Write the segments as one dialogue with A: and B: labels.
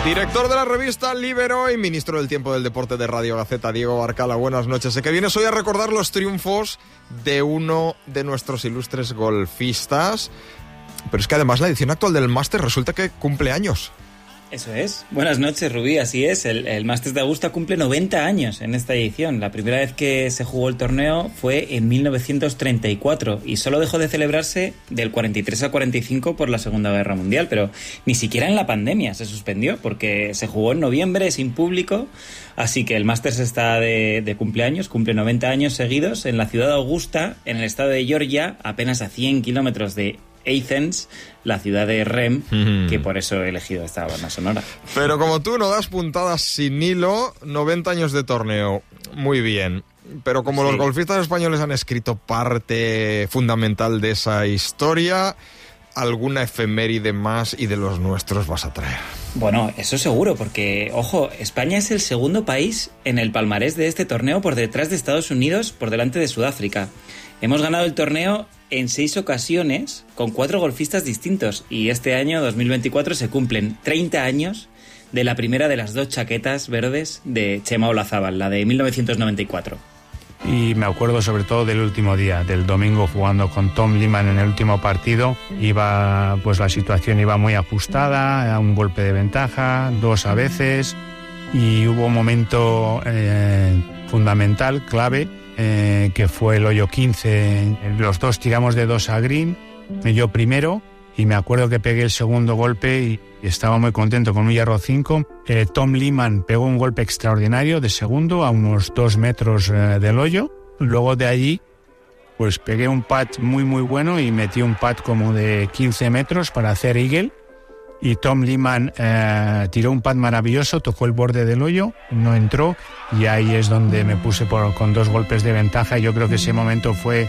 A: Director de la revista Libero y ministro del Tiempo del Deporte de Radio Gaceta, Diego Barcala, buenas noches. Sé que vienes hoy a recordar los triunfos de uno de nuestros ilustres golfistas, pero es que además la edición actual del Máster resulta que cumple años.
B: Eso es. Buenas noches, Rubí. Así es. El Masters de Augusta cumple 90 años en esta edición. La primera vez que se jugó el torneo fue en 1934 y solo dejó de celebrarse del 43 al 45 por la Segunda Guerra Mundial, pero ni siquiera en la pandemia se suspendió porque se jugó en noviembre sin público, así que el Masters está de cumpleaños, cumple 90 años seguidos en la ciudad de Augusta, en el estado de Georgia, apenas a 100 kilómetros de Athens, la ciudad de Rem, que por eso he elegido esta banda sonora.
A: Pero como tú no das puntadas sin hilo, 90 años de torneo, muy bien. Pero como los golfistas españoles han escrito parte fundamental de esa historia, alguna efeméride más y de los nuestros vas a traer.
B: Bueno, eso seguro, porque, ojo, España es el segundo país en el palmarés de este torneo por detrás de Estados Unidos, por delante de Sudáfrica. Hemos ganado el torneo en 6 ocasiones con 4 golfistas distintos y este año, 2024, se cumplen 30 años de la primera de las 2 chaquetas verdes de Chema Olazábal, la de 1994.
C: Y me acuerdo sobre todo del último día, del domingo jugando con Tom Lehman en el último partido. Pues la situación iba muy ajustada, un golpe de ventaja, 2 a veces, y hubo un momento fundamental, clave, que fue el hoyo 15. Los dos tiramos de 2 a green, yo primero, y me acuerdo que pegué el segundo golpe y estaba muy contento con un hierro 5. Tom Lehman pegó un golpe extraordinario de segundo a unos 2 metros del hoyo. Luego de allí pues pegué un putt muy muy bueno y metí un putt como de 15 metros para hacer eagle. Y Tom Lehman tiró un putt maravilloso, tocó el borde del hoyo, no entró, y ahí es donde me puse con 2 golpes de ventaja. Yo creo que ese momento fue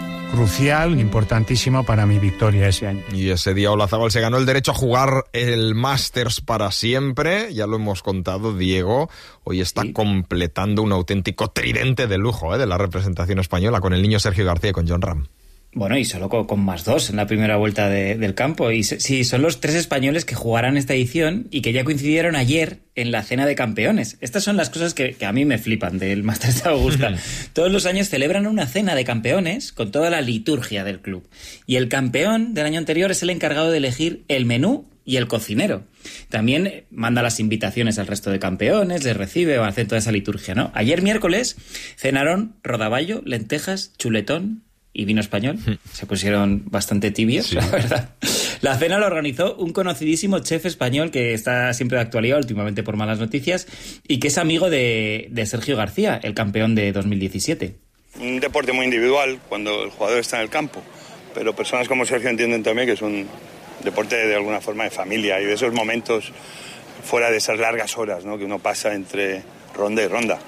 C: crucial, importantísimo para mi victoria ese año.
A: Y ese día Olazábal se ganó el derecho a jugar el Masters para siempre, ya lo hemos contado, Diego. Hoy está completando un auténtico tridente de lujo de la representación española con el niño Sergio García y con Jon Rahm.
B: Bueno, y solo con más 2 en la primera vuelta del campo. Y sí, son los 3 españoles que jugarán esta edición y que ya coincidieron ayer en la cena de campeones. Estas son las cosas que a mí me flipan del Masters de Augusta. Todos los años celebran una cena de campeones con toda la liturgia del club. Y el campeón del año anterior es el encargado de elegir el menú y el cocinero. También manda las invitaciones al resto de campeones, les recibe, hacen toda esa liturgia, ¿no? Ayer miércoles cenaron rodaballo, lentejas, chuletón y vino español. Se pusieron bastante tibios, la verdad. La cena la organizó un conocidísimo chef español que está siempre de actualidad, últimamente por malas noticias, y que es amigo de Sergio García, el campeón de 2017.
D: Un deporte muy individual cuando el jugador está en el campo, pero personas como Sergio entienden también que es un deporte de alguna forma de familia y de esos momentos fuera de esas largas horas, ¿no?, que uno pasa entre ronda y ronda.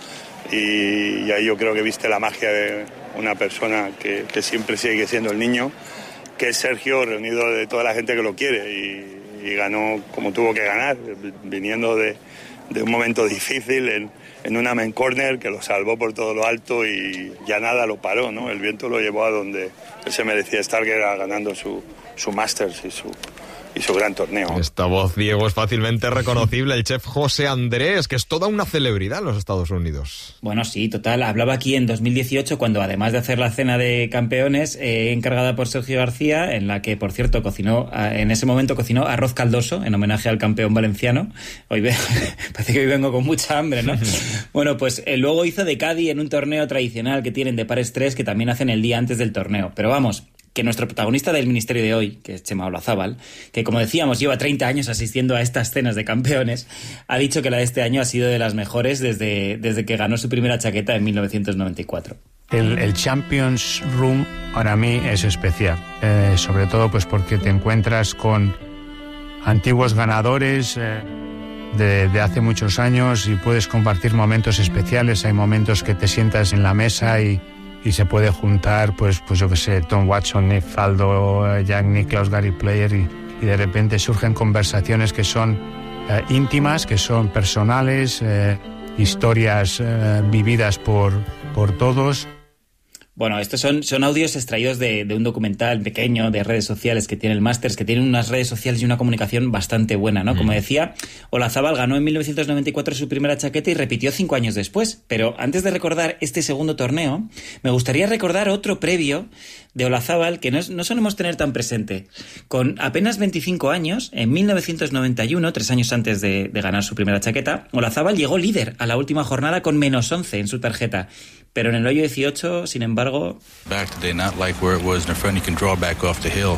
D: Y ahí yo creo que viste la magia de una persona que siempre sigue siendo el niño, que es Sergio, reunido de toda la gente que lo quiere, y ganó como tuvo que ganar, viniendo de un momento difícil en una main corner que lo salvó por todo lo alto y ya nada lo paró, ¿no? El viento lo llevó a donde él se merecía estar, que era ganando su Masters y su gran torneo.
A: Esta voz, Diego, es fácilmente reconocible. El chef José Andrés, que es toda una celebridad en los Estados Unidos.
B: Bueno, sí, total. Hablaba aquí en 2018 cuando, además de hacer la cena de campeones, encargada por Sergio García, en la que, por cierto, en ese momento cocinó arroz caldoso en homenaje al campeón valenciano. Parece que hoy vengo con mucha hambre, ¿no? Bueno, pues luego hizo de caddy en un torneo tradicional que tienen de pares 3, que también hacen el día antes del torneo. Pero vamos, que nuestro protagonista del Ministerio de hoy, que es Chema Olazábal, que como decíamos lleva 30 años asistiendo a estas cenas de campeones, ha dicho que la de este año ha sido de las mejores desde que ganó su primera chaqueta en 1994.
C: El Champions Room para mí es especial, sobre todo pues porque te encuentras con antiguos ganadores de hace muchos años y puedes compartir momentos especiales. Hay momentos que te sientas en la mesa y se puede juntar, pues yo que sé, Tom Watson, Nick Faldo, Jack Nicklaus, Gary Player, y de repente surgen conversaciones que son íntimas, que son personales, historias vividas por todos.
B: Bueno, estos son audios extraídos de un documental pequeño de redes sociales que tiene el Masters, que tiene unas redes sociales y una comunicación bastante buena, ¿no? Como decía, Olazábal ganó en 1994 su primera chaqueta y repitió 5 años después. Pero antes de recordar este segundo torneo, me gustaría recordar otro previo de Olazábal que no solemos tener tan presente. Con apenas 25 años, en 1991, 3 años antes de ganar su primera chaqueta, Olazábal llegó líder a la última jornada con -11 en su tarjeta. Pero en el hoyo 18, sin embargo...
E: Back today, not like where it was in the front. You can draw back off the hill.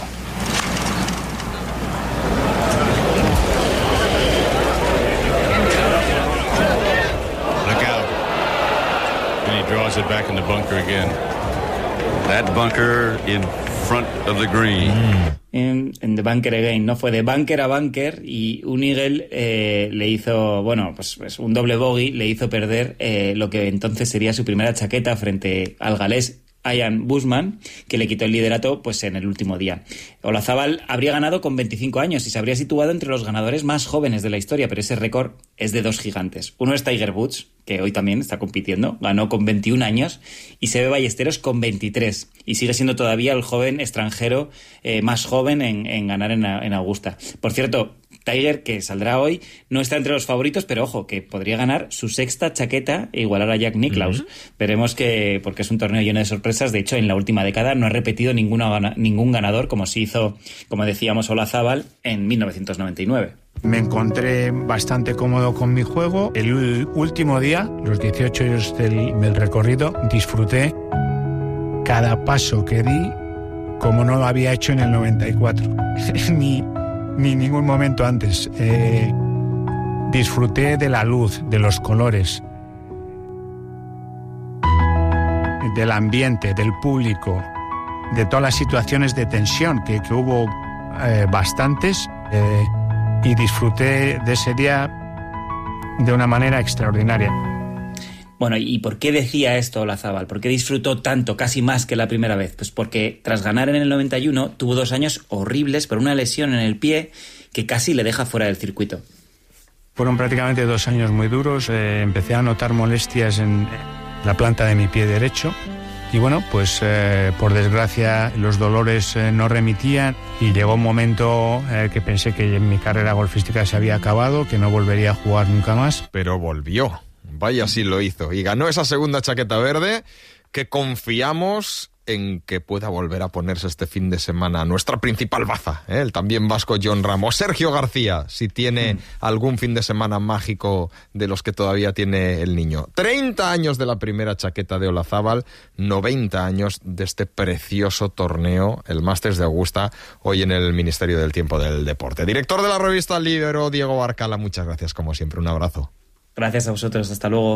E: Look out. And he draws it back in the bunker again. That bunker in front of the green.
B: En the bunker again, ¿no? Fue de bunker a bunker y un eagle le hizo, bueno, pues un doble bogey le hizo perder lo que entonces sería su primera chaqueta frente al galés Ian Bushman, que le quitó el liderato pues en el último día. Olazábal habría ganado con 25 años y se habría situado entre los ganadores más jóvenes de la historia, pero ese récord es de 2 gigantes. Uno es Tiger Woods, que hoy también está compitiendo, ganó con 21 años, y Seve Ballesteros con 23, y sigue siendo todavía el joven extranjero más joven en ganar en Augusta. Por cierto, Tiger, que saldrá hoy, no está entre los favoritos, pero ojo, que podría ganar su 6ª chaqueta e igualar a Jack Nicklaus. Veremos porque es un torneo lleno de sorpresas. De hecho, en la última década no ha repetido ningún ganador, como se hizo, como decíamos, Olazábal en 1999.
C: Me encontré bastante cómodo con mi juego. El último día, los 18 años del recorrido, disfruté cada paso que di como no lo había hecho en el 94. Ni ningún momento antes. Disfruté de la luz, de los colores, del ambiente, del público, de todas las situaciones de tensión que hubo bastantes, y disfruté de ese día de una manera extraordinaria.
B: Bueno, ¿y por qué decía esto Olazábal? ¿Por qué disfrutó tanto, casi más que la primera vez? Pues porque tras ganar en el 91 tuvo 2 años horribles por una lesión en el pie que casi le deja fuera del circuito.
C: Fueron prácticamente 2 años muy duros. Empecé a notar molestias en la planta de mi pie derecho y bueno, pues por desgracia los dolores no remitían y llegó un momento que pensé que mi carrera golfística se había acabado, que no volvería a jugar nunca más.
A: Pero volvió. Vaya, sí lo hizo. Y ganó esa segunda chaqueta verde que confiamos en que pueda volver a ponerse este fin de semana nuestra principal baza, el también vasco Jon Rahm. Sergio García, si tiene algún fin de semana mágico de los que todavía tiene el niño. 30 años de la primera chaqueta de Olazábal, 90 años de este precioso torneo, el Masters de Augusta, hoy en el Ministerio del Tiempo del Deporte. Director de la revista Libero, Diego Barcala, muchas gracias como siempre. Un abrazo.
B: Gracias a vosotros, hasta luego.